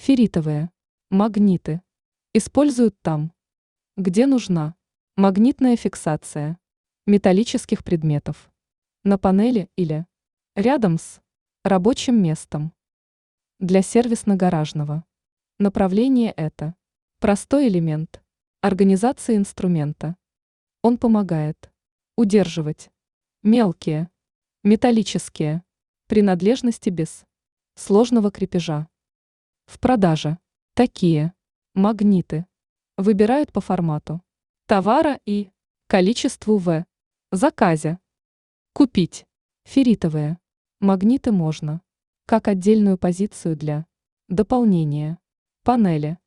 Ферритовые магниты используют там, где нужна магнитная фиксация металлических предметов на панели или рядом с рабочим местом. Для сервисно-гаражного направления это простой элемент организации инструмента. Он помогает удерживать мелкие металлические принадлежности без сложного крепежа. В продаже такие магниты выбирают по формату товара и количеству в заказе. Купить ферритовые магниты можно как отдельную позицию для дополнения панели